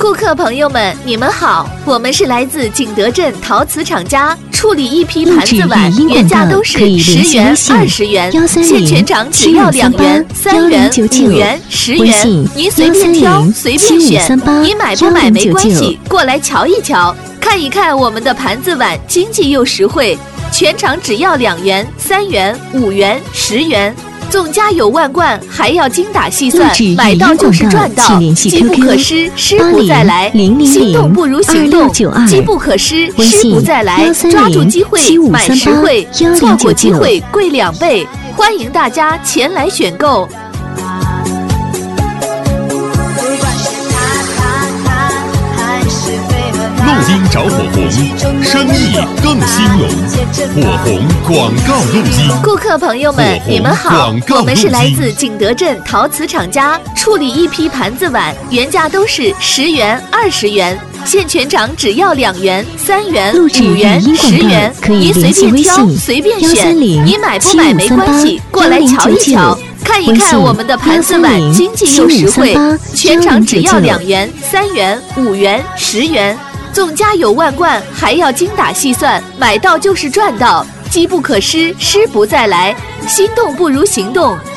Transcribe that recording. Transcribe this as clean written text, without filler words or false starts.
顾客朋友们，你们好，我们是来自景德镇陶瓷厂家，处理一批盘子碗，原价都是10元、20元，现全场只要2元、3元、5元、10元，您随便挑，随便选，你买不买没关系，过来瞧一瞧，看一看我们的盘子碗，经济又实惠，全场只要2元、3元、5元、10元。纵家有万贯，还要精打细算，买到就是赚到，机不可失，失不再来。心动不如行动，机不可失，失不再来。抓住机会，买实惠，错过机会贵2倍。欢迎大家前来选购。 路金找火红，生意更兴隆。火红广告路金。 顾客朋友们，你们好，我们是来自景德镇陶瓷厂家，处理一批盘子碗，原价都是10元、20元，现全场只要2元、3元、5元、10元，您随便挑，随便选，你买不买没关系，过来瞧一瞧。看一看我们的盘子碗，经济又实惠，全场只要2元、3元、5元、10元。纵家有万贯，还要精打细算，买到就是赚到，机不可失，失不再来。心动不如行动，